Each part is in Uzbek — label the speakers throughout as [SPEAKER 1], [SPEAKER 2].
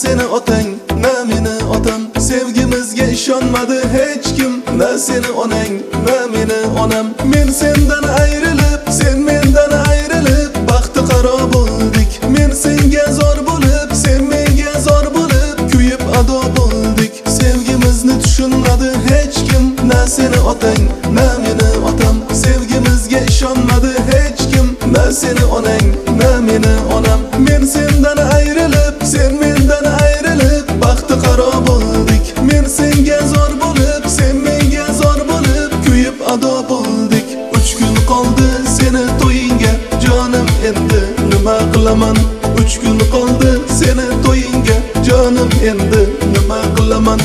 [SPEAKER 1] seni otang, na meni otam. Sevgimizga ishonmadi hech kim, na seni onang, na meni onam. Men sendan ayrilib, sen mendan ayrilib, baxti qaro bo'ldik. Men senga zor bo'lib, sen menga zor bo'lib, kuyib ado bo'ldik. Sevgimizni tushunmadi hech kim, na seni otang, na meni otam. Sevgimizga ishonmadi hech kim, na seni onang, na meni onam. Men sendan ayrilib, sen mendan ayrilib, baxti qaro bo'ldik. Men senga zor bo'lib, sen menga zor bo'lib, kuyib ado bo'ldik. 3 kun qoldi seni to'yingga, jonim endi nima qilaman? 3 kun qoldi seni to'yingga, jonim endi nima qilaman?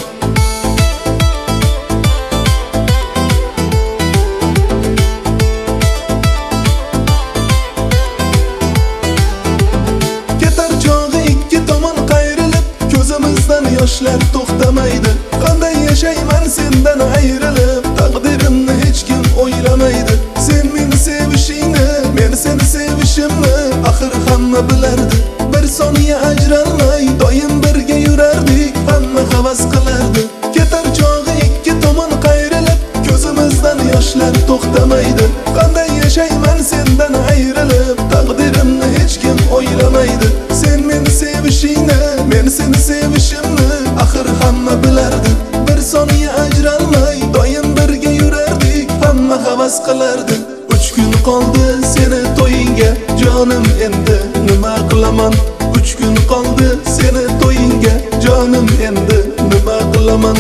[SPEAKER 1] Yoshlar to'xtamaydi, qanday yashayman sendan ayrilib, taqdirimni hech kim o'ylamaydi. Sen meni sevishingni, men seni sevishimni axir hamma bilardi. Bir soniya ajralmay doim birga yurardik, hamma havas qilardi. Ketar chog'i ikki tomon qayrilib, ko'zimizdan yoshlar to'xtamaydi. Qanday yashayman sendan ayrilib, taqdirimni hech kim o'ylamaydi. Sen meni sevishingni, men seni sevishimni axir hamma bilardi. Bir soniya ajralmay doim birga yurardik, hamma havas qilardi. 3 kun qoldi seni to'yingga, jonim endi nima qilaman? 3 kun qoldi seni to'yingga, jonim endi nima qilaman?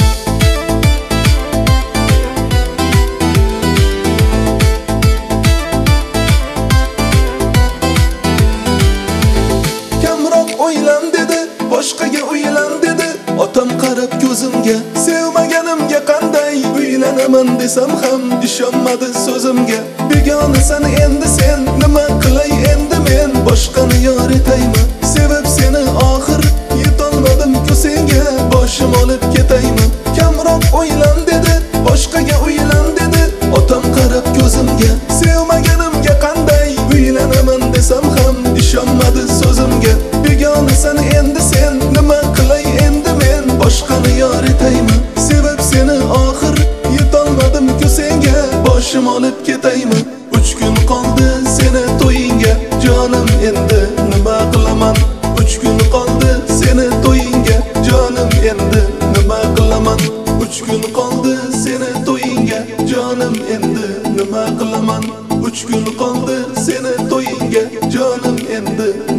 [SPEAKER 1] Kamroq o'ylan dedi, boshqaga uylan dedi. Otam qarab ko'zimga, sevmaganimga qanday uylanaman desam ham ishonmadi so'zimga. Begonasan endi sen, nima qilay endi men, boshqani yor etaymi? Sevib seni oxir yetolmadim-ku senga, boshim olib ketaymi? Kamroq o'ylan dedi, boshqaga uylan dedi. Otam qarab ko'zimga, sevmaganimga qanday uylanaman desam ham ishonmadi so'zimga. Begonasan endi sen, nima qilay endi men, boshqani yor etaymi? Sevib seni oxir yetolmadim-ku senga, boshim olib ketaymi? 3 kun qoldi seni to'yingga, jonim endi nima qilaman? 3 kun qoldi seni to'yingga, jonim endi nima qilaman? 3 kun qoldi seni to'yingga, jonim endi nima qilaman? 3 kun qoldi seni to'yingga, jonim endi